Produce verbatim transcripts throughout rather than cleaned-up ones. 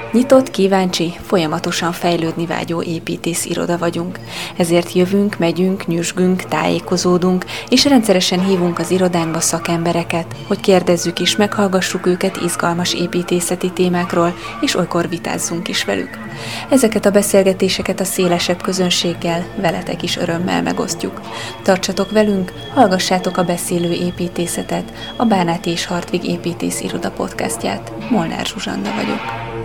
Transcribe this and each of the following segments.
Nyitott, kíváncsi, folyamatosan fejlődni vágyó építész iroda vagyunk. Ezért jövünk, megyünk, nyüzsgünk, tájékozódunk, és rendszeresen hívunk az irodánkba szakembereket, hogy kérdezzük is, meghallgassuk őket izgalmas építészeti témákról, és olykor vitázzunk is velük. Ezeket a beszélgetéseket a szélesebb közönséggel, veletek is örömmel megosztjuk. Tartsatok velünk, hallgassátok a Beszélő építészetet, a Bánáti és Hartwig építész iroda podcastját. Molnár Zsuzsanna vagyok.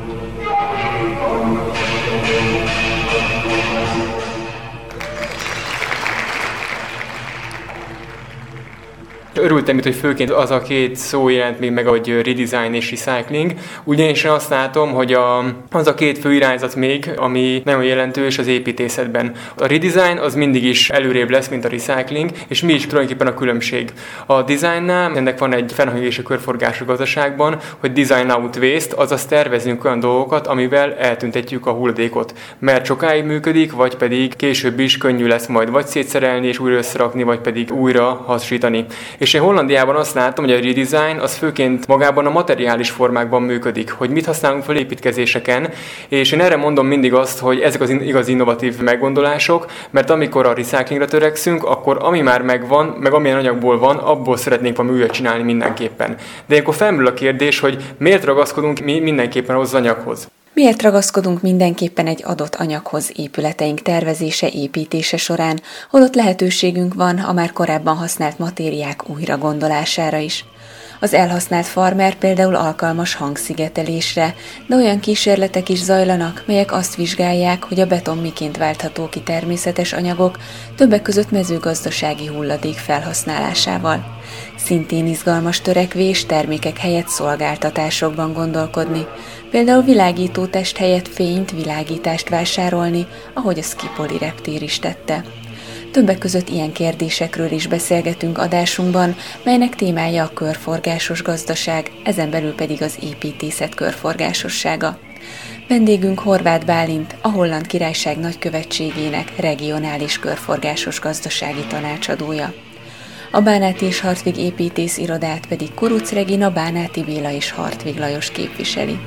Örültem itt, hogy főként az a két szó jelent még meg, hogy redesign és recycling. Ugyanis én azt látom, hogy a, az a két fő irányzat még, ami nagyon jelentős az építészetben. A redesign az mindig is előrébb lesz, mint a recycling, és mi is tulajdonképpen a különbség. A designnál ennek van egy fennhangolása körforgású gazdaságban, hogy design out waste, azaz tervezünk olyan dolgokat, amivel eltüntetjük a hulladékot. Mert sokáig működik, vagy pedig később is könnyű lesz majd vagy szétszerelni és újra összerakni, vagy pedig újra hasznosítani. És én Hollandiában azt látom, hogy a redesign az főként magában a materiális formákban működik, hogy mit használunk fel építkezéseken, és én erre mondom mindig azt, hogy ezek az igazi innovatív meggondolások, mert amikor a recyclingra törekszünk, akkor ami már megvan, meg amilyen anyagból van, abból szeretnénk valami újat csinálni mindenképpen. De akkor felmerül a kérdés, hogy miért ragaszkodunk mi mindenképpen az anyaghoz. Miért ragaszkodunk mindenképpen egy adott anyaghoz épületeink tervezése, építése során, holott lehetőségünk van a már korábban használt matériák újra gondolására is. Az elhasznált farmer például alkalmas hangszigetelésre, de olyan kísérletek is zajlanak, melyek azt vizsgálják, hogy a beton miként váltható ki természetes anyagok, többek között mezőgazdasági hulladék felhasználásával. Szintén izgalmas törekvés termékek helyett szolgáltatásokban gondolkodni, például világítótest helyett fényt, világítást vásárolni, ahogy a Schipholi reptér is tette. Többek között ilyen kérdésekről is beszélgetünk adásunkban, melynek témája a körforgásos gazdaság, ezen belül pedig az építészet körforgásossága. Vendégünk Horváth Bálint, a Holland Királyság Nagykövetségének regionális körforgásos gazdasági tanácsadója. A Bánáti és Hartwig építész irodát pedig Kuruc Regina, Bánáti Béla és Hartwig Lajos képviseli.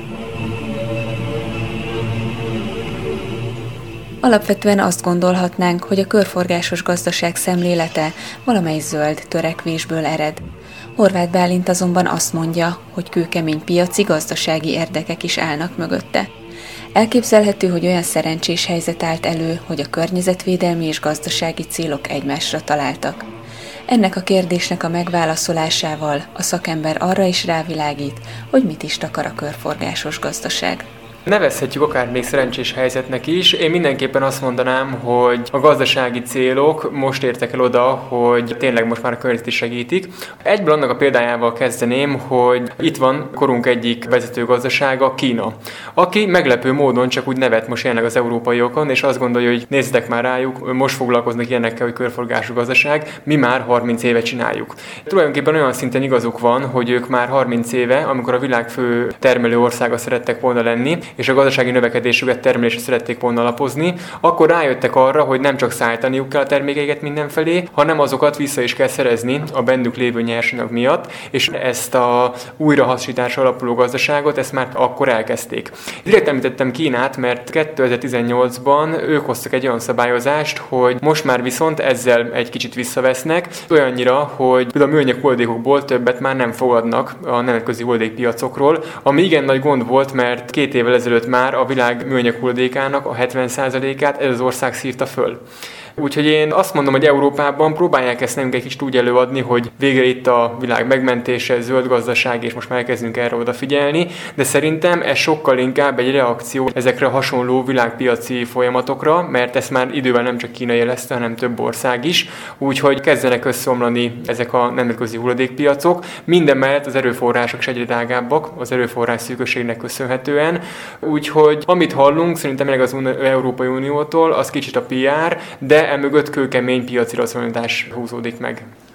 Alapvetően azt gondolhatnánk, hogy a körforgásos gazdaság szemlélete valamely zöld törekvésből ered. Horváth Bálint azonban azt mondja, hogy kőkemény piaci gazdasági érdekek is állnak mögötte. Elképzelhető, hogy olyan szerencsés helyzet állt elő, hogy a környezetvédelmi és gazdasági célok egymásra találtak. Ennek a kérdésnek a megválaszolásával a szakember arra is rávilágít, hogy mit is takar a körforgásos gazdaság. Nevezhetjük akár még szerencsés helyzetnek is. Én mindenképpen azt mondanám, hogy a gazdasági célok most értek el oda, hogy tényleg most már a környezet is segítik. Egyből annak a példájával kezdeném, hogy itt van korunk egyik vezető gazdasága, Kína, aki meglepő módon csak úgy nevet most jelenleg az európaiokon, és azt gondolja, hogy nézzetek már rájuk, most foglalkoznak ilyenekkel, hogy körforgású gazdaság, mi már harminc éve csináljuk. Tulajdonképpen olyan szinten igazuk van, hogy ők már harminc éve, amikor a világ fő termelő országa szerettek volna lenni, és a gazdasági növekedésüket, termelésre szerették volna alapozni, akkor rájöttek arra, hogy nem csak szállítaniuk kell a termékeiket mindenfelé, hanem azokat vissza is kell szerezni a bennük lévő nyersanyag miatt, és ezt a újrahasznosításra alapuló gazdaságot, ezt már akkor elkezdték. Direkt említettem Kínát, mert kétezer-tizennyolcban ők hoztak egy olyan szabályozást, hogy most már viszont ezzel egy kicsit visszavesznek, olyannyira, hogy például a műanyag hulladékokból többet már nem fogadnak a nemzetközi hulladékpiacokról, ami igen nagy gond volt, mert két évvel ezelőtt már a világ műanyag hulladékának a hetven százalékát ez az ország szívta föl. Úgyhogy én azt mondom, hogy Európában próbálják ezt nekünk egy kicsit úgy előadni, hogy végre itt a világ megmentése, zöld gazdaság, és most már elkezdünk erre odafigyelni, de szerintem ez sokkal inkább egy reakció ezekre a hasonló világpiaci folyamatokra, mert ezt már idővel nem csak Kína jelezte, hanem több ország is, úgyhogy kezdenek összeomlani ezek a nemzetközi hulladékpiacok. Minden mellett az erőforrások is egyre drágábbak, az erőforrás szűkösségnek köszönhetően, úgyhogy amit hallunk, szerintem meg az Európai Uniótól, az kicsit a pé er, de emögött kőkemény piaci racionalitás húzódik meg.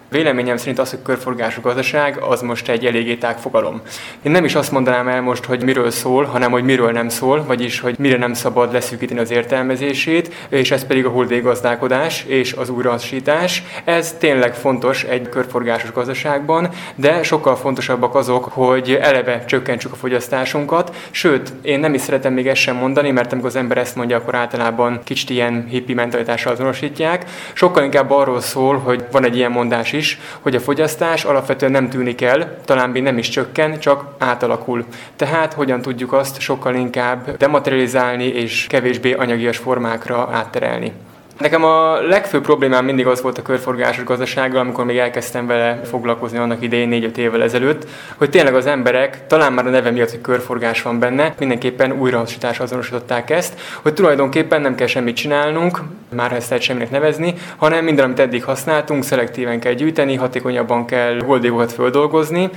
Véleményem szerint az, hogy körforgású gazdaság, az most egy eléggé tág fogalom. Én nem is azt mondanám el most, hogy miről szól, hanem hogy miről nem szól, vagyis hogy mire nem szabad leszűkíteni az értelmezését, és ez pedig a hulladékgazdálkodás és az újrahasznosítás. Ez tényleg fontos egy körforgásos gazdaságban, de sokkal fontosabbak azok, hogy eleve csökkentsük a fogyasztásunkat. Sőt, én nem is szeretem még ezt sem mondani, mert amikor az ember ezt mondja, akkor általában kicsit ilyen hippi mentalitással azonosítják. Sokkal inkább arról szól, hogy van egy ilyen mondás is, hogy a fogyasztás alapvetően nem tűnik el, talán még nem is csökken, csak átalakul. Tehát hogyan tudjuk azt sokkal inkább dematerializálni és kevésbé anyagias formákra átterelni. Nekem a legfőbb problémám mindig az volt a körforgásos gazdasággal, amikor még elkezdtem vele foglalkozni annak idején négy-öt évvel ezelőtt, hogy tényleg az emberek, talán már a neve miatt, hogy körforgás van benne, mindenképpen újrahasznosításra azonosították ezt, hogy tulajdonképpen nem kell semmit csinálnunk, már ezt lehet semminek nevezni, hanem minden, amit eddig használtunk, szelektíven kell gyűjteni, hatékonyabban kell hulladékokat földolgozni,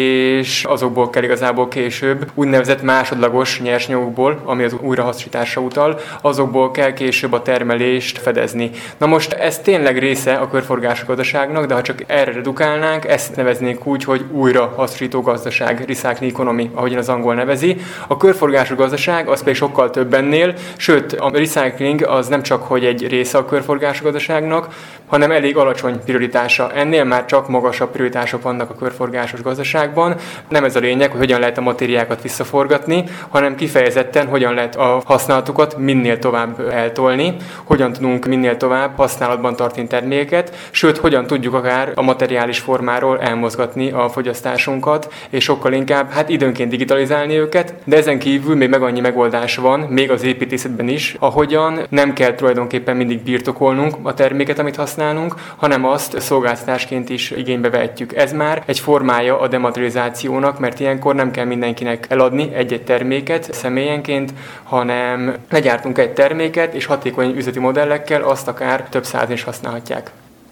és azokból kell igazából később úgynevezett másodlagos nyersanyagokból, ami az újrahasznosításra utal, azokból kell később a termelést fedezni. Na most ez tényleg része a körforgásos gazdaságnak, de ha csak erre redukálnánk, ezt neveznénk úgy, hogy újrahasznosító gazdaság, recycling economy, ahogyan az angol nevezi. A körforgásos gazdaság az pedig sokkal több ennél, sőt a recycling az nem csak hogy egy része a körforgásos gazdaságnak, hanem elég alacsony prioritása. Ennél már csak magasabb prioritások vannak a körforgásos gazdaságban. Nem ez a lényeg, hogy hogyan lehet a matériákat visszaforgatni, hanem kifejezetten hogyan lehet a használatukat minél tovább eltolni, hogyan tudunk minél tovább használatban tartani termékeket, sőt, hogyan tudjuk akár a materiális formáról elmozgatni a fogyasztásunkat, és sokkal inkább hát időnként digitalizálni őket, de ezen kívül még meg annyi megoldás van, még az építészetben is, ahogyan nem kell tulajdonképpen mindig birtokolnunk a terméket, amit használunk, hanem azt szolgáltatásként is igénybe vehetjük. Ez már egy formája a dematerializációnak, mert ilyenkor nem kell mindenkinek eladni egy-egy terméket személyenként, hanem legyártunk egy terméket, és hatékony üzleti modellekkel azt akár több százan is használhatják.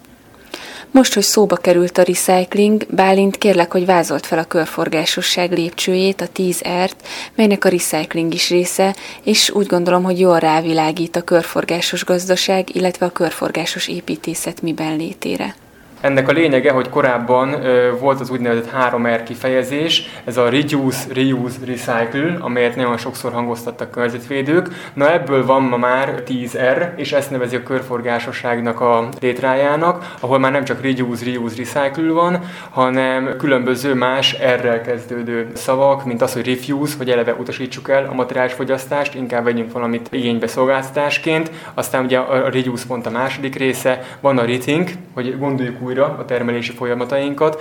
Most, hogy szóba került a recycling, Bálint, kérlek, hogy vázolt fel a körforgásosság lépcsőjét, a tíz er-t, melynek a recycling is része, és úgy gondolom, hogy jól rávilágít a körforgásos gazdaság, illetve a körforgásos építészet miben létére. Ennek a lényege, hogy korábban ö, volt az úgynevezett három er kifejezés, ez a reduce, reuse, recycle, amelyet nagyon sokszor hangoztattak környezetvédők. Na ebből van ma már tíz er, és ezt nevezi a körforgásosságnak a létrájának, ahol már nem csak reduce, reuse, recycle van, hanem különböző más R-rel kezdődő szavak, mint az, hogy refuse, hogy eleve utasítsuk el a materiális fogyasztást, inkább vegyünk valamit igénybe szolgáltatásként. Aztán ugye a reduce pont a második része, van a rethink, hogy gondoljuk újra a termelési folyamatainkat.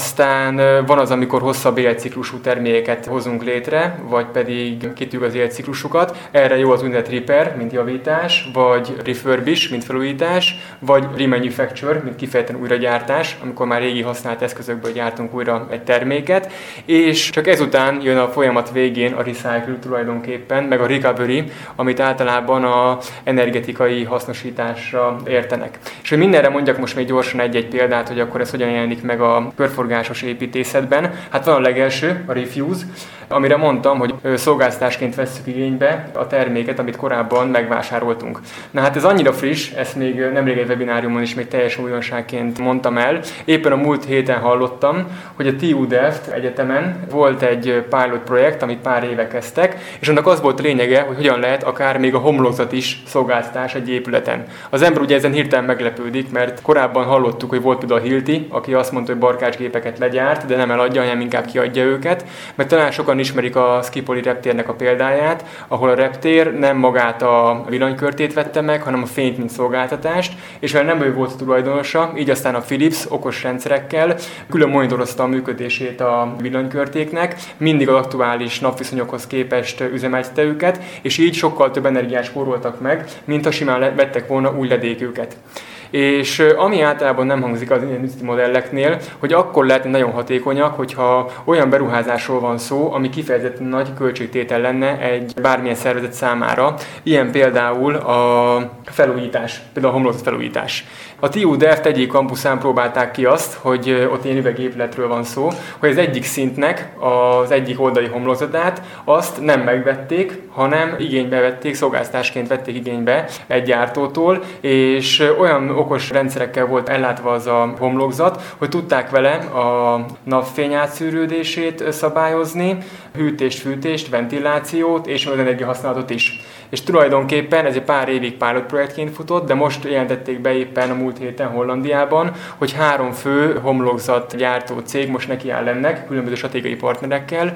Aztán van az, amikor hosszabb életciklusú termékeket hozunk létre, vagy pedig kitűg az életciklusukat. Erre jó az úgynevezett repair, mint javítás, vagy refurbish, mint felújítás, vagy remanufacture, mint kifejezetten újragyártás, amikor már régi használt eszközökből gyártunk újra egy terméket. És csak ezután jön a folyamat végén a recycle tulajdonképpen, meg a recovery, amit általában a energetikai hasznosításra értenek. És hogy mindenre mondjak most még gyorsan egy-egy példát, hogy akkor ez hogyan jelenik meg a körforgásos építészetben. Hát van a legelső, a refuse, amire mondtam, hogy szolgáltatásként vesszük igénybe a terméket, amit korábban megvásároltunk. Na hát ez annyira friss, ezt még nemrég egy webináriumon is még teljes újdonságként mondtam el. Éppen a múlt héten hallottam, hogy a té u Delft egyetemen volt egy pilot projekt, amit pár éve kezdtek, és annak az volt a lényege, hogy hogyan lehet akár még a homlokzat is szolgáltatás egy épületen. Az ember ugye ezen hirtelen meglepődik, mert korábban hallottuk, hogy volt például a Hilti, aki azt mondta, hogy barkácsgépeket legyárt, de nem eladja, hanem inkább kiadja őket. Mert talán sokan ismerik a Schipholi reptérnek a példáját, ahol a reptér nem magát a villanykörtét vette meg, hanem a fényt, mint szolgáltatást, és mivel nem ő volt a tulajdonosa, így aztán a Philips okos rendszerekkel külön monitorozta a működését a villanykörtéknek, mindig az aktuális napviszonyokhoz képest üzemeltette őket, és így sokkal több energiát spóroltak meg, mint ha simán vettek volna új ledékőket. És ami általában nem hangzik az ilyen üzleti modelleknél, hogy akkor lehetne nagyon hatékonyak, hogyha olyan beruházásról van szó, ami kifejezetten nagy költségtétel lenne egy bármilyen szervezet számára. Ilyen például a felújítás, például a homlokzat felújítás. A té u Delft egyik kampuszán próbálták ki azt, hogy ott ilyen üvegépületről van szó, hogy az egyik szintnek az egyik oldali homlokzatát azt nem megvették, hanem igénybe vették, szolgáltatásként vették igénybe egy gyártótól, és olyan okos rendszerekkel volt ellátva az a homlokzat, hogy tudták vele a napfény átszűrődését szabályozni, hűtést, fűtést, ventilációt és az energiahasználatot is. És tulajdonképpen ez egy pár évig pilot projektként futott, de most jelentették be éppen a múlt héten Hollandiában, hogy három fő homlokzat gyártó cég most nekiáll ennek, különböző stratégiai partnerekkel,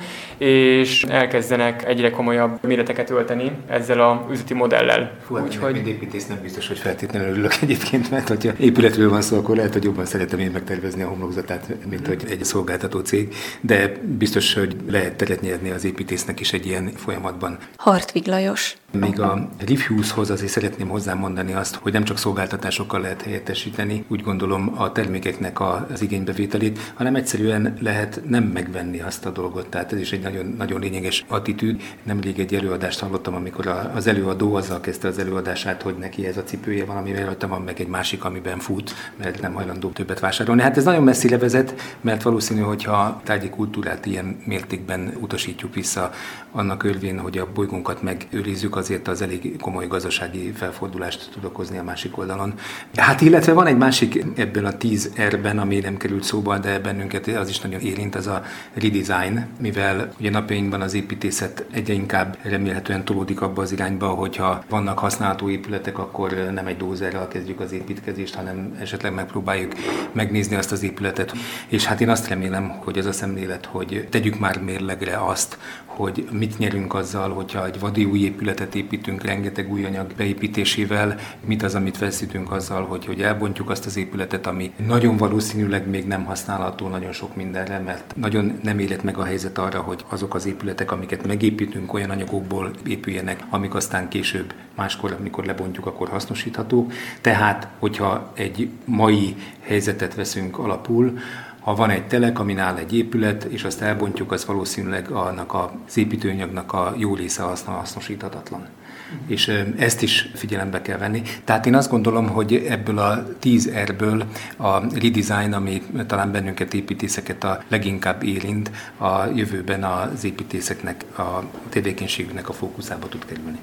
és elkezdenek egyre komolyabb méreteket ölteni ezzel az üzleti modellel. Hú, hát Úgyhogy... mint építész nem biztos, hogy feltétlenül örülök egyébként, mert hogyha épületről van szó, akkor lehet, hogy jobban szeretem én megtervezni a homlokzatát, mint hogy egy szolgáltató cég, de biztos, hogy lehet teret nyerni az építésznek is egy ilyen folyamatban. Hartvig Lajos. Még a refuse-hoz azért szeretném hozzámondani azt, hogy nem csak szolgáltatásokkal lehet helyettesíteni, úgy gondolom a termékeknek az igénybevételét, hanem egyszerűen lehet nem megvenni azt a dolgot. Tehát ez is egy nagyon, nagyon lényeges attitűd. Nemrég egy előadást hallottam, amikor az előadó azzal kezdte az előadását, hogy neki ez a cipője van, amivel rajta van, meg egy másik, amiben fut, mert nem hajlandó többet vásárolni. Hát ez nagyon messzire vezet, mert valószínű, hogyha a tárgyi kultúrát ilyen mértékben utasítjuk vissza annak örvén, hogy a bolygónkat megőrizzük, azért az elég komoly gazdasági felfordulást tud okozni a másik oldalon. Hát illetve van egy másik ebből a tíz R-ben, ami nem került szóba, de bennünket az is nagyon érint, az a redesign, mivel ugye napjainkban az építészet egyre inkább remélhetően tolódik abba az irányba, hogyha vannak használható épületek, akkor nem egy dózerrel kezdjük az építkezést, hanem esetleg megpróbáljuk megnézni azt az épületet. És hát én azt remélem, hogy az a szemlélet, hogy tegyük már mérlegre azt, hogy mit nyerünk azzal, hogyha egy vadi új épületet építünk rengeteg új anyag beépítésével, mit az, amit veszítünk azzal, hogy, hogy elbontjuk azt az épületet, ami nagyon valószínűleg még nem használható nagyon sok mindenre, mert nagyon nem élet meg a helyzet arra, hogy azok az épületek, amiket megépítünk, olyan anyagokból épüljenek, amik aztán később máskor, amikor lebontjuk, akkor hasznosíthatók. Tehát, hogyha egy mai helyzetet veszünk alapul, ha van egy telek, amin áll egy épület, és azt elbontjuk, az valószínűleg annak az építőanyagnak a jó része hasznosíthatatlan. Mm. És ezt is figyelembe kell venni. Tehát én azt gondolom, hogy ebből a tíz R-ből a redesign, ami talán bennünket építészeket a leginkább érint, a jövőben az építészeknek, a tevékenységüknek a fókuszába tud kerülni.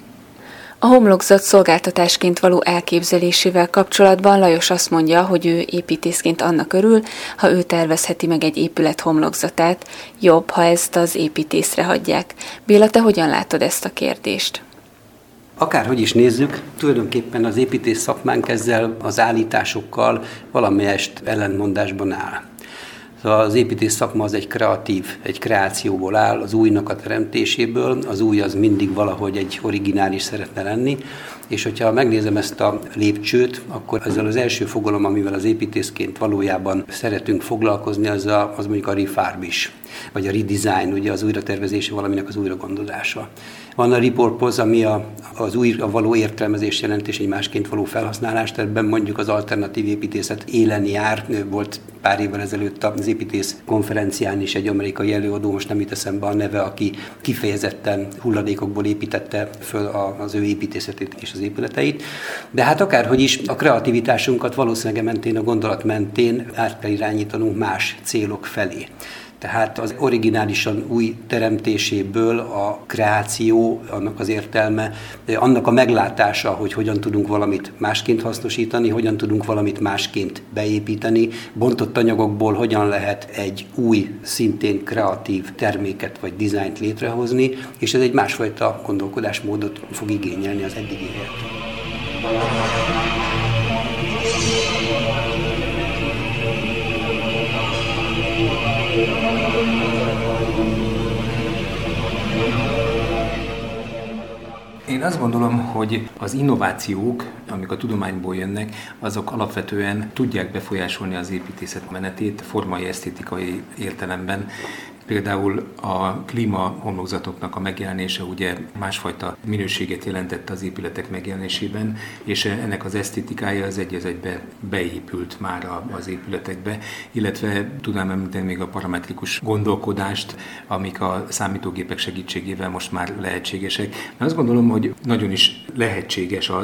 A homlokzat szolgáltatásként való elképzelésével kapcsolatban Lajos azt mondja, hogy ő építészként annak örül, ha ő tervezheti meg egy épület homlokzatát, jobb, ha ezt az építészre hagyják. Béla, te hogyan látod ezt a kérdést? Akárhogy is nézzük, tulajdonképpen az építész szakmánk ezzel az állításokkal valamelyest ellentmondásban áll. Az építész szakma az egy kreatív, egy kreációból áll, az újnak a teremtéséből, az új az mindig valahogy egy originális szeretne lenni, és hogyha megnézem ezt a lépcsőt, akkor ezzel az első fogalom, amivel az építészként valójában szeretünk foglalkozni, az, a, az mondjuk a refurbish, vagy a redesign, ugye az újratervezése valaminek az újragondolása. Van a repurpose, ami a, az újra való értelmezés jelentés, egy másként való felhasználást, ebben mondjuk az alternatív építészet élen jár. Volt pár évvel ezelőtt az építész konferencián is egy amerikai előadó, most nem jut eszembe a neve, aki kifejezetten hulladékokból építette föl az ő építészetét és az épületeit. De hát akárhogy is a kreativitásunkat valószínűleg mentén, a gondolat mentén át kell irányítanunk más célok felé. Tehát az originálisan új teremtéséből a kreáció, annak az értelme, annak a meglátása, hogy hogyan tudunk valamit másként hasznosítani, hogyan tudunk valamit másként beépíteni, bontott anyagokból hogyan lehet egy új, szintén kreatív terméket vagy dizájnt létrehozni, és ez egy másfajta gondolkodásmódot fog igényelni az eddigiért. Én azt gondolom, hogy az innovációk, amik a tudományból jönnek, azok alapvetően tudják befolyásolni az építészet menetét formai, esztétikai értelemben. Például a klímahomlokzatoknak a megjelenése ugye másfajta minőséget jelentett az épületek megjelenésében, és ennek az esztétikája az egy az egybe beépült már az épületekbe, illetve tudnám említeni még a parametrikus gondolkodást, amik a számítógépek segítségével most már lehetségesek. Azt gondolom, hogy nagyon is lehetséges az,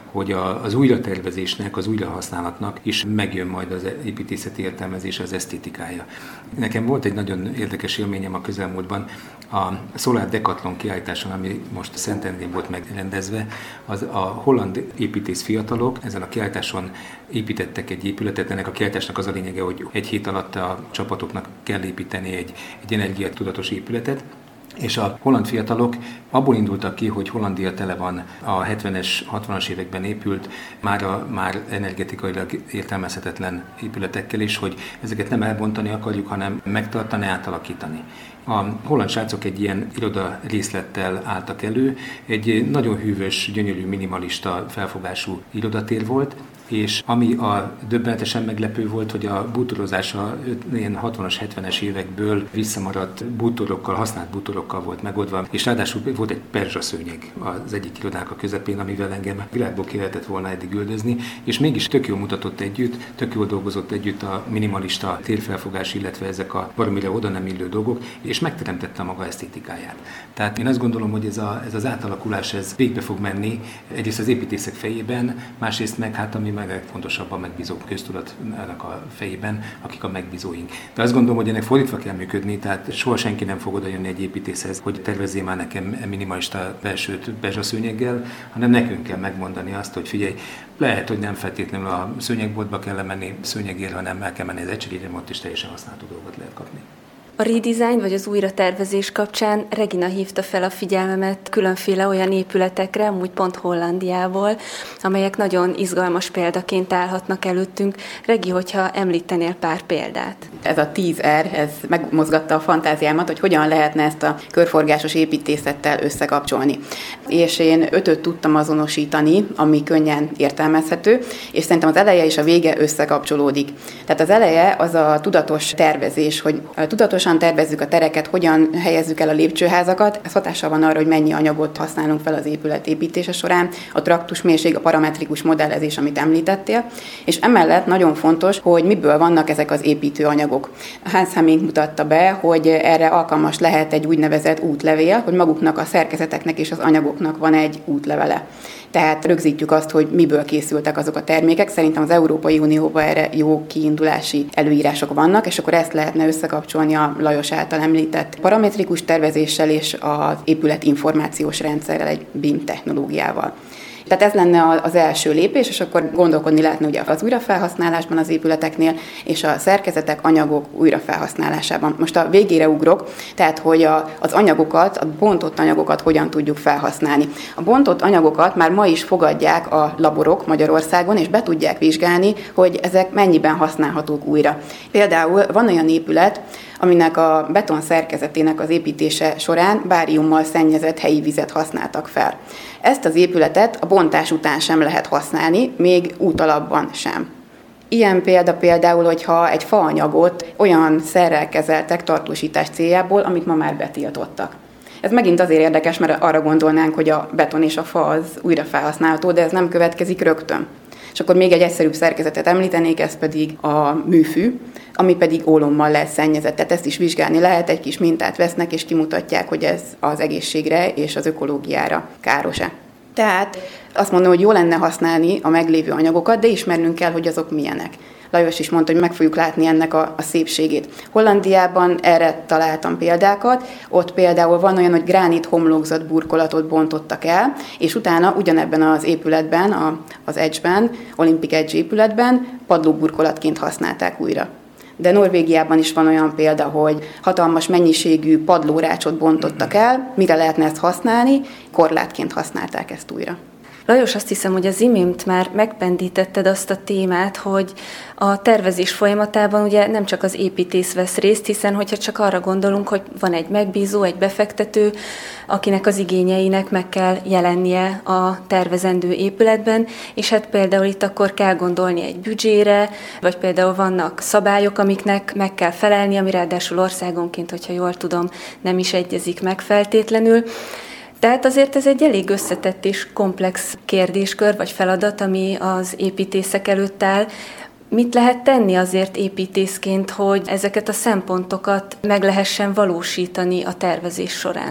hogy a, az újratervezésnek, az újrahasználatnak is megjön majd az építészeti értelmezés, az esztétikája. Nekem volt egy nagyon érdekes élményem a közelmúltban, a Solar Decathlon kiállításon, ami most Szentendrén volt megrendezve, az a holland építész fiatalok ezen a kiállításon építettek egy épületet. Ennek a kiállításnak az a lényege, hogy egy hét alatt a csapatoknak kell építeni egy, egy energiatudatos épületet, és a holland fiatalok abból indultak ki, hogy Hollandia tele van a hetvenes, hatvanas években épült, már, a, már energetikailag értelmezhetetlen épületekkel is, hogy ezeket nem elbontani akarjuk, hanem megtartani, átalakítani. A holland srácok egy ilyen iroda részlettel álltak elő, egy nagyon hűvös, gyönyörű, minimalista felfogású irodatér volt, és ami a döbbenetesen meglepő volt, hogy a bútorozása ilyen hatvanas, hetvenes évekből visszamaradt bútorokkal, használt bútorokkal volt megoldva, és ráadásul volt egy perzsaszőnyeg az egyik irodának a közepén, amivel engem világból ki lehetett volna eddig üldözni, és mégis tök jól mutatott együtt, tök jól dolgozott együtt a minimalista térfelfogás, illetve ezek a baromira oda nem illő dolgok, és megteremtette a maga esztétikáját. Tehát én azt gondolom, hogy ez, a, ez az átalakulás ez végbe fog menni, egyrészt az építészek fejében, másrészt meg hát ami meg legfontosabb a megbízók köztudatnak a fejében, akik a megbízóink. De azt gondolom, hogy ennek fordítva kell működni, tehát soha senki nem fog oda jönni egy építészhez, hogy tervezzél már nekem minimalista belsőt bezsaszőnyeggel, hanem nekünk kell megmondani azt, hogy figyelj, lehet, hogy nem feltétlenül a szőnyegboltba kell menni szőnyegért, hanem el kell menni az egységére, ott is teljesen használható dolgot lehet kapni. A redesign vagy az újratervezés kapcsán Regina hívta fel a figyelmemet különféle olyan épületekre, amúgy pont Hollandiából, amelyek nagyon izgalmas példaként állhatnak előttünk. Regi, hogyha említenél pár példát. Ez a tíz er, ez megmozgatta a fantáziámat, hogy hogyan lehetne ezt a körforgásos építészettel összekapcsolni. És én ötöt tudtam azonosítani, ami könnyen értelmezhető, és szerintem az eleje és a vége összekapcsolódik. Tehát az eleje az a tudatos tervezés, hogy tudatosan tervezzük a tereket, hogyan helyezzük el a lépcsőházakat. Ez hatással van arra, hogy mennyi anyagot használunk fel az épület építése során, a traktusmérség, a parametrikus modellezés, amit említettél, és emellett nagyon fontos, hogy miből vannak ezek az építőanyagok. Hans Hemming mutatta be, hogy erre alkalmas lehet egy úgynevezett útlevél, hogy maguknak a szerkezeteknek és az anyagoknak van egy útlevele. Tehát rögzítjük azt, hogy miből készültek azok a termékek. Szerintem az Európai Unióban erre jó kiindulási előírások vannak, és akkor ezt lehetne összekapcsolni a Lajos által említett parametrikus tervezéssel és az épület információs rendszerrel, egy bé i em technológiával. Tehát ez lenne az első lépés, és akkor gondolkodni lehetne ugye az újrafelhasználásban az épületeknél, és a szerkezetek, anyagok újrafelhasználásában. Most a végére ugrok, tehát hogy a, az anyagokat, a bontott anyagokat hogyan tudjuk felhasználni. A bontott anyagokat már ma is fogadják a laborok Magyarországon, és be tudják vizsgálni, hogy ezek mennyiben használhatók újra. Például van olyan épület, aminek a beton szerkezetének az építése során báriummal szennyezett helyi vizet használtak fel. Ezt az épületet a bontás után sem lehet használni, még útalapban sem. Ilyen példa például, hogyha egy faanyagot olyan szerrel kezeltek tartósítás céljából, amit ma már betiltottak. Ez megint azért érdekes, mert arra gondolnánk, hogy a beton és a fa az újra felhasználható, de ez nem következik rögtön. És akkor még egy egyszerűbb szerkezetet említenék, ez pedig a műfű, ami pedig ólommal lesz szennyezett. Tehát ezt is vizsgálni lehet, egy kis mintát vesznek, és kimutatják, hogy ez az egészségre és az ökológiára káros-e. Tehát azt mondom, hogy jó lenne használni a meglévő anyagokat, de ismernünk kell, hogy azok milyenek. Lajos is mondta, hogy meg fogjuk látni ennek a, a szépségét. Hollandiában erre találtam példákat, ott például van olyan, hogy gránit homlokzat burkolatot bontottak el, és utána ugyanebben az épületben, a, az Edge-ben, Olympic Edge épületben padlóburkolatként használták újra. De Norvégiában is van olyan példa, hogy hatalmas mennyiségű padlórácsot bontottak el, mire lehetne ezt használni, korlátként használták ezt újra. Lajos, azt hiszem, hogy az imént már megpendítetted azt a témát, hogy a tervezés folyamatában ugye nem csak az építész vesz részt, hiszen hogyha csak arra gondolunk, hogy van egy megbízó, egy befektető, akinek az igényeinek meg kell jelennie a tervezendő épületben, és hát például itt akkor kell gondolni egy büdzsére, vagy például vannak szabályok, amiknek meg kell felelni, ami ráadásul országonként, hogyha jól tudom, nem is egyezik meg feltétlenül. Tehát azért ez egy elég összetett és komplex kérdéskör vagy feladat, ami az építészek előtt áll. Mit lehet tenni azért építészként, hogy ezeket a szempontokat meg lehessen valósítani a tervezés során?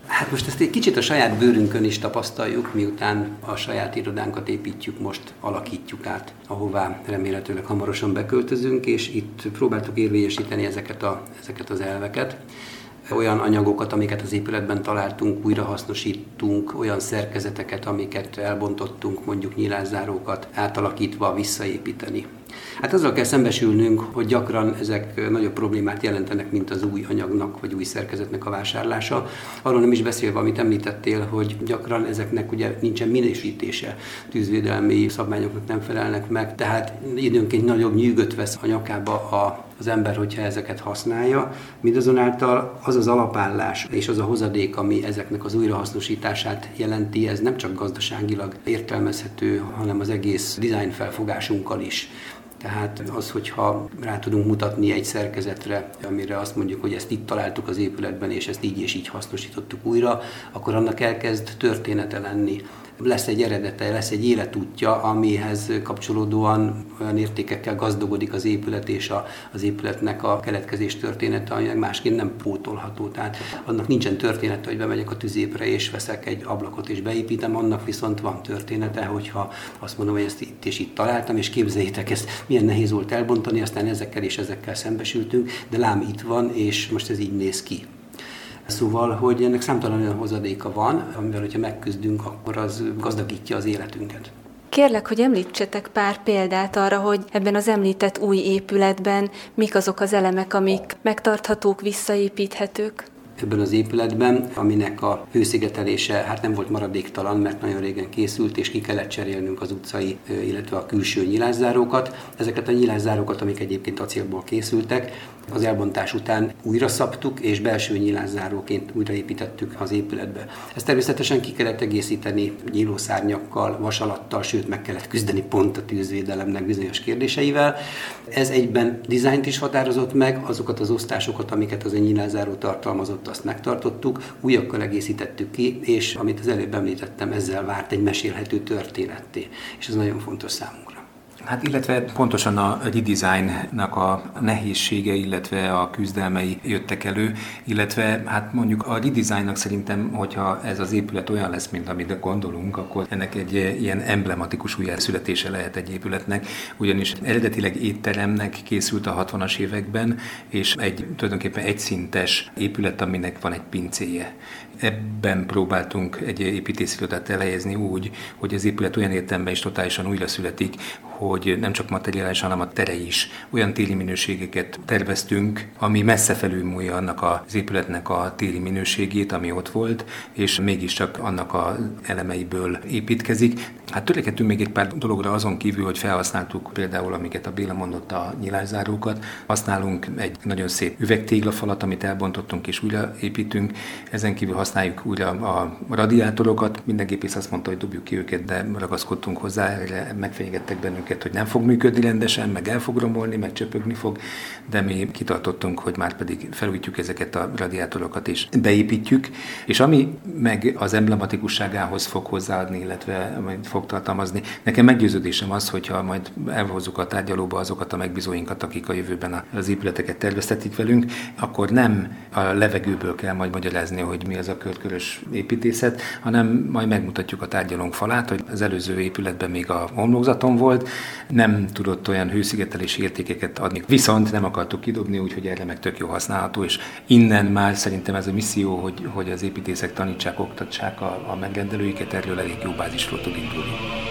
Hát most ezt egy kicsit a saját bőrünkön is tapasztaljuk, miután a saját irodánkat építjük, most alakítjuk át, ahová remélhetőleg hamarosan beköltözünk, és itt próbáltuk érvényesíteni ezeket, a, ezeket az elveket. Olyan anyagokat, amiket az épületben találtunk, újrahasznosítunk, olyan szerkezeteket, amiket elbontottunk, mondjuk nyilászárókat átalakítva visszaépíteni. Hát azzal kell szembesülnünk, hogy gyakran ezek nagyobb problémát jelentenek, mint az új anyagnak vagy új szerkezetnek a vásárlása. Arról nem is beszélve, amit említettél, hogy gyakran ezeknek ugye nincsen minősítése, tűzvédelmi szabványoknak nem felelnek meg, tehát időnként nagyobb nyűgöt vesz a nyakába a az ember, hogyha ezeket használja. Mindazonáltal az az alapállás és az a hozadék, ami ezeknek az újrahasznosítását jelenti, ez nem csak gazdaságilag értelmezhető, hanem az egész design felfogásunkkal is. Tehát az, hogyha rá tudunk mutatni egy szerkezetre, amire azt mondjuk, hogy ezt itt találtuk az épületben, és ezt így és így hasznosítottuk újra, akkor annak elkezd története lenni. Lesz egy eredete, lesz egy életútja, amihez kapcsolódóan olyan értékekkel gazdagodik az épület és a, az épületnek a keletkezés története, ami másként nem pótolható. Tehát annak nincsen története, hogy bemegyek a tüzépre és veszek egy ablakot és beépítem, annak viszont van története, hogyha azt mondom, hogy ezt itt és itt találtam, és képzeljétek, ezt milyen nehéz volt elbontani, aztán ezekkel és ezekkel szembesültünk, de lám itt van, és most ez így néz ki. Szóval, hogy ennek számtalan olyan hozadéka van, amivel, hogyha megküzdünk, akkor az gazdagítja az életünket. Kérlek, hogy említsetek pár példát arra, hogy ebben az említett új épületben mik azok az elemek, amik megtarthatók, visszaépíthetők? Ebben az épületben, aminek a hőszigetelése hát nem volt maradéktalan, mert nagyon régen készült, és ki kellett cserélnünk az utcai, illetve a külső nyilászárókat. Ezeket a nyilászárókat, amik egyébként acélból készültek, az elbontás után újra szabtuk, és belső nyilászáróként újraépítettük az épületbe. Ezt természetesen ki kellett egészíteni nyílószárnyakkal, vasalattal, sőt meg kellett küzdeni pont a tűzvédelemnek bizonyos kérdéseivel. Ez egyben dizájnt is határozott meg, azokat az osztásokat, amiket az a nyilázáró tartalmazott, azt megtartottuk, újakkal egészítettük ki, és amit az előbb említettem, ezzel várt egy mesélhető történetté, és ez nagyon fontos számunkra. Hát illetve pontosan a redesignnak a nehézsége, illetve a küzdelmei jöttek elő, illetve hát mondjuk a redesignnak szerintem, hogyha ez az épület olyan lesz, mint amit gondolunk, akkor ennek egy ilyen emblematikus újjászületése lehet egy épületnek, ugyanis eredetileg étteremnek készült a hatvanas években, és egy tulajdonképpen egyszintes épület, aminek van egy pincéje. Ebben próbáltunk egy építészirodát elhelyezni úgy, hogy az épület olyan értelemben is totálisan újra születik, hogy nem csak materiális, hanem a tere is. Olyan téli minőségeket terveztünk, ami messze felülmúlja annak az épületnek a téli minőségét, ami ott volt, és mégiscsak annak az elemeiből építkezik. Hát törekedtünk még egy pár dologra azon kívül, hogy felhasználtuk például, amiket a Béla mondott, a nyilászárókat. Használunk egy nagyon szép üvegtéglafalat, amit elbontottunk és újraépítünk. Ezen kívül használjuk újra a radiátorokat. Minden gépész azt mondta, hogy dobjuk ki őket, de ragaszkodtunk hozzá, erre megfenyegettek bennünket, hogy nem fog működni rendesen, meg el fog romolni, meg csöpögni fog, de mi kitartottunk, hogy már pedig felújítjuk ezeket a radiátorokat és beépítjük. És ami meg az emblematikusságához fog hozzáadni, illetve fog tartalmazni. Nekem meggyőződésem az, hogyha majd elhozzuk a tárgyalóba azokat a megbízóinkat, akik a jövőben az épületeket terveztetik velünk, akkor nem a levegőből kell majd magyarázni, hogy mi az a körkörös építészet, hanem majd megmutatjuk a tárgyalónk falát, hogy az előző épületben még a homlokzaton volt, nem tudott olyan hőszigetelési értékeket adni, viszont nem akartuk kidobni, úgyhogy erre meg tök jó használható, és innen már szerintem ez a misszió, hogy, hogy az építészek tanítsák, oktassák a, a megrendelőiket, erről elég jó bázisról tud indulni.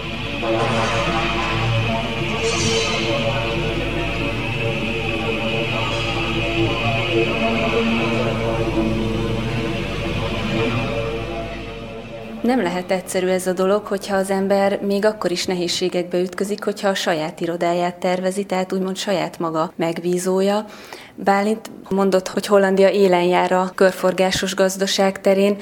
Nem lehet egyszerű ez a dolog, hogyha az ember még akkor is nehézségekbe ütközik, hogyha a saját irodáját tervezi, tehát úgymond saját maga megbízója. Bálint mondott, hogy Hollandia élen jár a körforgásos gazdaság terén.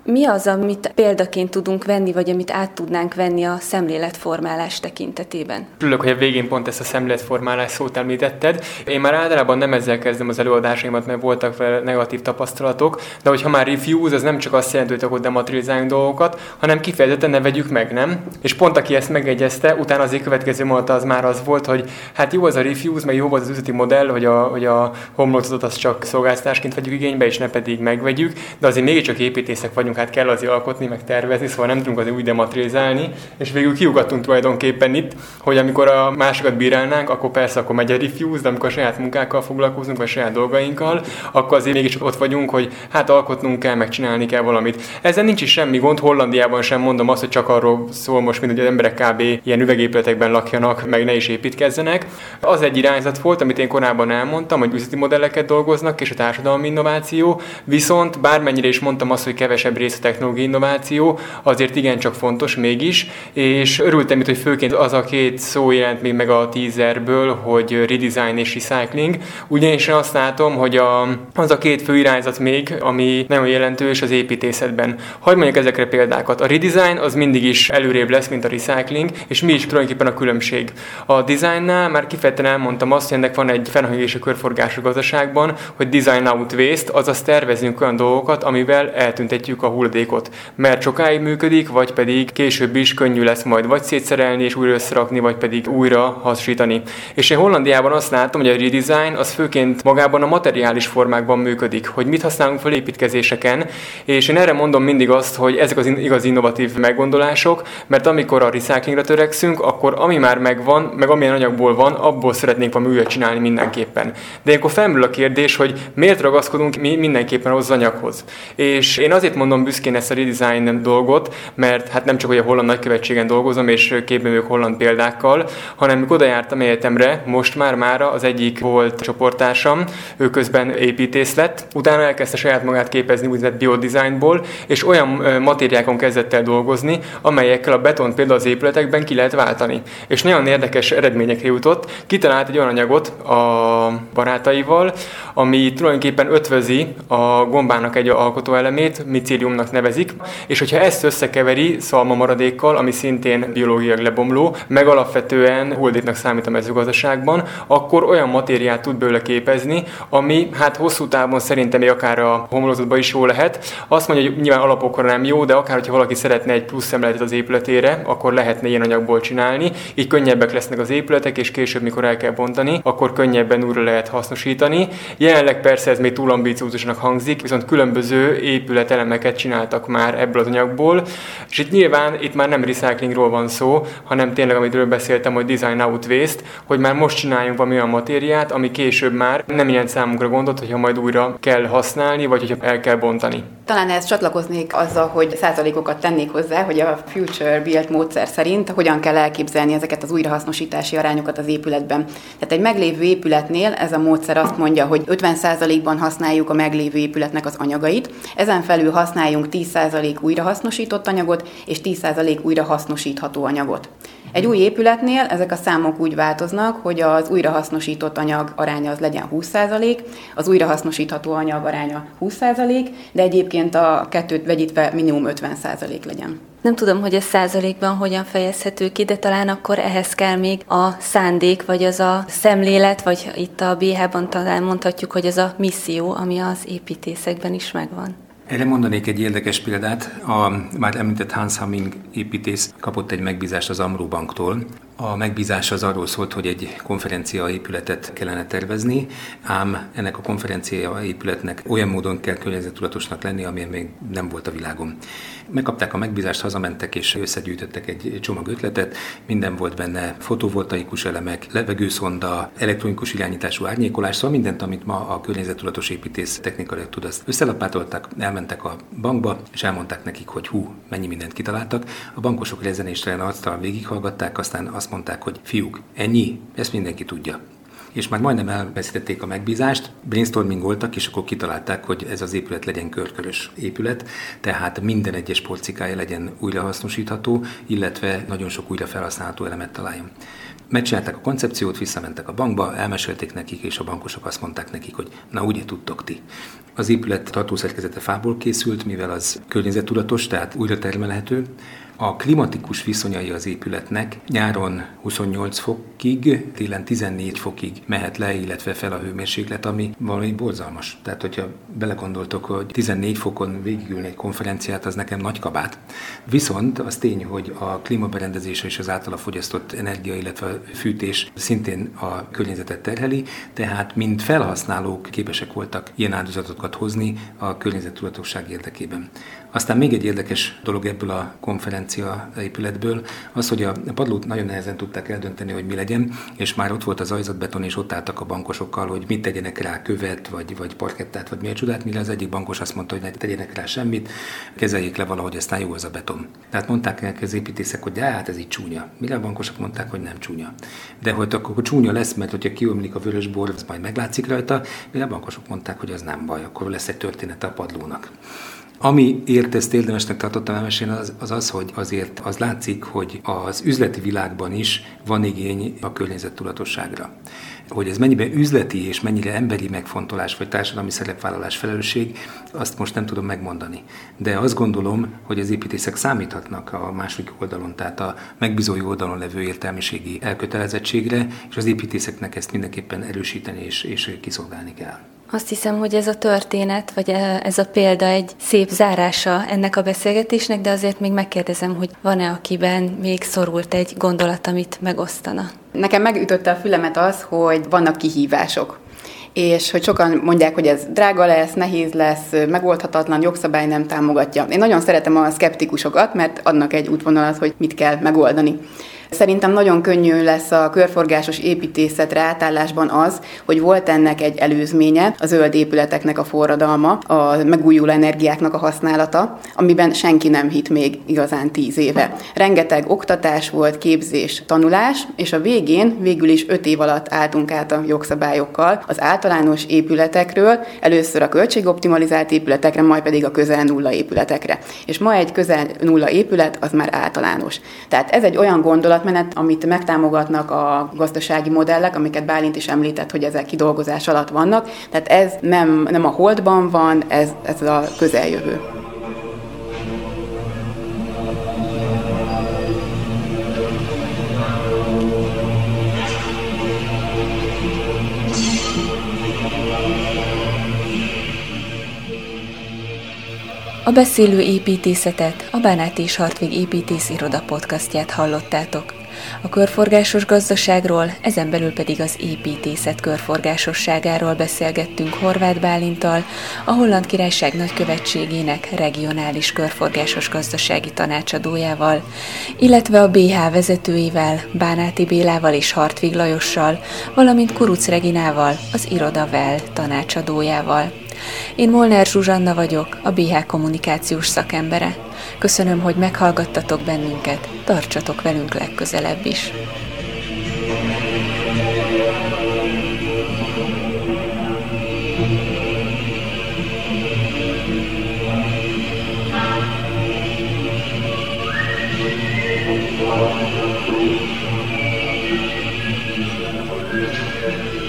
Mi az, amit példaként tudunk venni, vagy amit át tudnánk venni a szemléletformálás tekintetében? Örülök, hogy a végén pont ezt a szemléletformálás szót említetted. Én már általában nem ezzel kezdem az előadásaimat, mert voltak vele negatív tapasztalatok, de hogyha már refuse, az nem csak azt jelenti, hogy akkor dematerializáljunk dolgokat, hanem kifejezetten ne vegyük meg, nem? És pont aki ezt megegyezte, utána azért következő mondata az már az volt, hogy hát jó az a refuse, meg jó volt az üzleti modell, hogy a, hogy a homlokzatot azt csak szolgáltatásként vegyük igénybe, és ne pedig megvegyük, de azért mégiscsak építészek vagyunk, hát kell azért alkotni, meg tervezni, szóval nem tudunk azért úgy dematerializálni, és végül kiugattunk tulajdonképpen itt, hogy amikor a másikat bírálnánk, akkor persze akkor megy a refuse, de amikor a saját munkákkal foglalkozunk, vagy saját dolgainkkal, akkor azért mégiscsak ott vagyunk, hogy hát alkotnunk kell, meg csinálni kell valamit. Ezzel nincs is semmi gond, Hollandiában sem mondom azt, hogy csak arról szól most, mint hogy az emberek kb. Ilyen üvegépületekben lakjanak, meg ne is építkezzenek. Az egy irányzat volt, amit én korábban elmondtam, hogy üzleti modelleket dolgoznak, és a társadalmi innováció, viszont bármennyire is mondtam azt, hogy kevesebb rész a technológiai innováció, azért igencsak fontos mégis, és örültem itt, hogy főként az a két szó jelent még meg a teaserből, hogy redesign és recycling, ugyanis én azt látom, hogy a, az a két fő irányzat még, ami nagyon jelentős az építészetben. Hadd mondjak ezekre példákat. A redesign az mindig is előrébb lesz, mint a recycling, és mi is tulajdonképpen a különbség. A designnál már kifejezetten elmondtam azt, hogy ennek van egy fennhagyási körforgású gazdaságban, hogy design out waste, azaz tervezünk olyan dolgokat, amivel eltüntetjük a hulladékot. Mert sokáig működik, vagy pedig később is könnyű lesz majd vagy szétszerelni és újra összerakni, vagy pedig újra hasznosítani. És én Hollandiában azt látom, hogy a redesign az főként magában a materiális formákban működik, hogy mit használunk fel építkezéseken, és én erre mondom mindig azt, hogy ezek az igaz innovatív meggondolások, mert amikor a recyclingre törekszünk, akkor ami már megvan, meg amilyen anyagból van, abból szeretnénk valami újat csinálni mindenképpen. De akkor felmerül a kérdés, hogy miért ragaszkodunk mi mindenképpen az anyaghoz. És én azért mondom büszkén ezt a redesign dolgot, mert hát nem csak hogy a holland nagykövetségen dolgozom, és képben vagyok holland példákkal, hanem mikor oda jártam egyetemre, most már mára az egyik volt csoporttársam, ő közben építész lett, utána elkezdte saját magát képezni úgynevezett biodesignból, és olyan matériákon kezdett el dolgozni, amelyekkel a betont például az épületekben ki lehet váltani. És nagyon érdekes eredményekre jutott, kitalált egy olyan anyagot a barátaival, ami tulajdonképpen ötvözi a gombának egy alkotóelemét, micéliumnak nevezik, és hogyha ezt összekeveri szalma maradékkal, ami szintén biológiailag lebomló, meg alapvetően hulladéknak számít a mezőgazdaságban, akkor olyan matériát tud belőle képezni, ami hát hosszú távon szerintem még akár a homlokzatban is jó lehet. Azt mondja, hogy nyilván alapokra nem jó, de akár hogyha valaki szeretne egy plusz szemléletet az épületére, akkor lehetne ilyen anyagból csinálni. Így könnyebbek lesznek az épületek, és később, mikor el kell bontani, akkor könnyebben újra lehet hasznosítani. Jelenleg persze ez még túl ambiciózusnak hangzik, viszont különböző épületelemeket csináltak már ebből az anyagból. És itt nyilván itt már nem recyclingról van szó, hanem tényleg, amiről beszéltem, hogy design out waste, hogy már most csináljunk valami olyan matériát, ami később már nem ilyen számunkra gondot, hogyha majd újra kell használni, vagy hogyha el kell bontani. Talán ehhez csatlakoznék azzal, hogy százalékokat tennék hozzá, hogy a Future Build módszer szerint hogyan kell elképzelni ezeket az újrahasznosítási arányokat az épületben. Tehát egy meglévő épületnél ez a módszer azt mondja, hogy ötven százalékban használjuk a meglévő épületnek az anyagait, ezen felül használjunk tíz százalék újrahasznosított anyagot és tíz százalék újrahasznosítható anyagot. Egy új épületnél ezek a számok úgy változnak, hogy az újrahasznosított anyag aránya az legyen húsz százalék, az újrahasznosítható anyag aránya húsz százalék, de egyébként a kettőt vegyítve minimum ötven százalék legyen. Nem tudom, hogy a százalékban hogyan fejezhető ki, de talán akkor ehhez kell még a szándék, vagy az a szemlélet, vagy itt a bé há-ban talán mondhatjuk, hogy az a misszió, ami az építészekben is megvan. Erre mondanék egy érdekes példát. A már említett Hans Hamming építész kapott egy megbízást az Amro Banktól. A megbízás az arról szólt, hogy egy konferenciaépületet kellene tervezni, ám ennek a konferenciaépületnek olyan módon kell környezettudatosnak lenni, amilyen még nem volt a világon. Megkapták a megbízást, hazamentek és összegyűjtöttek egy csomag ötletet, minden volt benne, fotovoltaikus elemek, levegőszonda, elektronikus irányítású árnyékolás, szóval mindent, amit ma a környezettudatos építész technikailag tud, azt összelapátoltak, elmentek a bankba, és elmondták nekik, hogy hú, mennyi mindent kitaláltak. A bankosok rezenéstelen arccal végighallgatták, aztán azt mondták, hogy fiúk, ennyi, ezt mindenki tudja. és már majdnem elveszítették a megbízást, brainstormingoltak, és akkor kitalálták, hogy ez az épület legyen körkörös épület, tehát minden egyes porcikája legyen újrahasznosítható, illetve nagyon sok újra felhasználható elemet találjon. Megcsinálták a koncepciót, visszamentek a bankba, elmesélték nekik, és a bankosok azt mondták nekik, hogy na ugye tudtok ti. Az épület tartószerkezete fából készült, mivel az környezettudatos, tehát újra termelhető. A klimatikus viszonyai az épületnek nyáron huszonnyolc fokig, télen tizennégy fokig mehet le, illetve fel a hőmérséklet, ami valami borzalmas. Tehát, hogyha belegondoltok, hogy tizennégy fokon végigülni egy konferenciát, az nekem nagy kabát. Viszont az tény, hogy a klímaberendezése és az általa fogyasztott energia, illetve a fűtés szintén a környezetet terheli, tehát mind felhasználók képesek voltak ilyen áldozatokat hozni a környezettudatosság érdekében. Aztán még egy érdekes dolog ebből a konferencia épületből, az, hogy a padlót nagyon nehezen tudták eldönteni, hogy mi legyen, és már ott volt az ajzatbeton, és ott álltak a bankosokkal, hogy mit tegyenek rá, követ, vagy, vagy parkettát, vagy mi a csodát, mire az egyik bankos azt mondta, hogy ne tegyenek rá semmit, kezeljék le valahogy, aztán jó az a beton. Tehát mondták neki az építészek, hogy de hát ez így csúnya. Mire a bankosok mondták, hogy nem csúnya. De hogy akkor csúnya lesz, mert hogyha kiömlik a vörös bor, az majd meglátszik rajta, mire a bankosok mondták, hogy az nem baj, akkor lesz egy története a padlónak. Amiért ezt érdemesnek tartottam elmesélni, az, az az, hogy azért az látszik, hogy az üzleti világban is van igény a környezettudatosságra. Hogy ez mennyiben üzleti és mennyire emberi megfontolás vagy társadalmi szerepvállalás felelősség, azt most nem tudom megmondani. De azt gondolom, hogy az építészek számíthatnak a második oldalon, tehát a megbízói oldalon levő értelmiségi elkötelezettségre, és az építészeknek ezt mindenképpen erősíteni és, és kiszolgálni kell. Azt hiszem, hogy ez a történet, vagy ez a példa egy szép zárása ennek a beszélgetésnek, de azért még megkérdezem, hogy van-e, akiben még szorult egy gondolat, amit megosztana? Nekem megütötte a fülemet az, hogy vannak kihívások. És hogy sokan mondják, hogy ez drága lesz, nehéz lesz, megoldhatatlan, jogszabály nem támogatja. Én nagyon szeretem a szkeptikusokat, mert adnak egy útvonalat, hogy mit kell megoldani. Szerintem nagyon könnyű lesz a körforgásos építészetre átállásban az, hogy volt ennek egy előzménye, a zöld épületeknek a forradalma, a megújuló energiáknak a használata, amiben senki nem hitt még igazán tíz éve. Rengeteg oktatás volt, képzés, tanulás, és a végén végül is öt év alatt álltunk át a jogszabályokkal az általános épületekről, először a költségoptimalizált épületekre, majd pedig a közel nulla épületekre. És ma egy közel nulla épület az már általános. Tehát ez egy olyan gondolat, menet, amit megtámogatnak a gazdasági modellek, amiket Bálint is említett, hogy ezek kidolgozás alatt vannak. Tehát ez nem, nem a holdban van, ez, ez a közeljövő. A beszélő építészetet, a Bánáti és Hartwig építész iroda podcastját hallottátok. A körforgásos gazdaságról, ezen belül pedig az építészet körforgásosságáról beszélgettünk Horváth Bálinttal, a Holland Királyság Nagykövetségének regionális körforgásos gazdasági tanácsadójával, illetve a bé há vezetőivel, Bánáti Bélával és Hartwig Lajossal, valamint Kuruc Reginával, az Iroda Well tanácsadójával. Én Molnár Zsuzsanna vagyok, a bé há kommunikációs szakembere. Köszönöm, hogy meghallgattatok bennünket, tartsatok velünk legközelebb is. Thank you.